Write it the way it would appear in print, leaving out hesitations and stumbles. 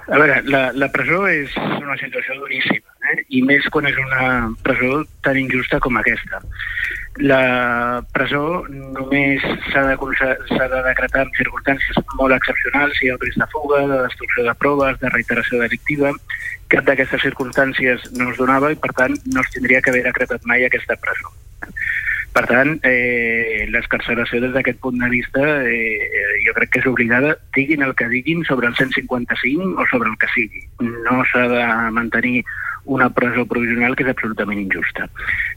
A veure, la presó és una situació duríssima, i més quan és una presó tan injusta com aquesta. La presó només s'ha de decretar en circumstàncies molt excepcionals, si hi ha risc de fuga, de destrucció de proves, de reiteració delictiva. Cap d'aquestes circumstàncies no es donava i, per tant, no es tindria que haver decretat mai aquesta presó. Per tant, l'excarceració des d'aquest punt de vista jo crec que és obligada, diguin el que diguin sobre el 155 o sobre el que sigui. No s'ha de mantenir una presó provisional que és absolutament injusta.